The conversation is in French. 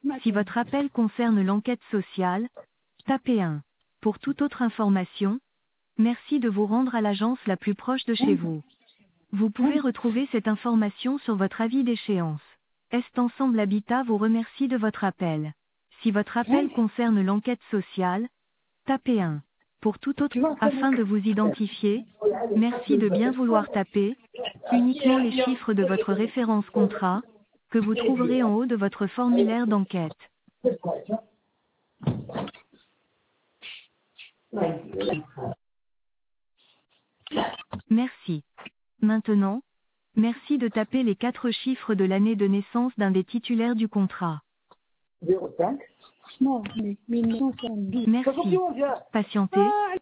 Si votre appel concerne l'enquête sociale, tapez 1. Pour toute autre information, merci de vous rendre à l'agence la plus proche de chez vous. Vous pouvez retrouver cette information sur votre avis d'échéance. Est Ensemble Habitat vous remercie de votre appel. Si votre appel concerne l'enquête sociale, tapez 1. Pour tout autre, afin de vous identifier, merci de bien vouloir taper uniquement les chiffres de votre référence contrat, que vous trouverez en haut de votre formulaire d'enquête. Merci. Maintenant, merci de taper les 4 chiffres de l'année de naissance d'un des titulaires du contrat. 05. Non, mais 1972. Merci. Patientez,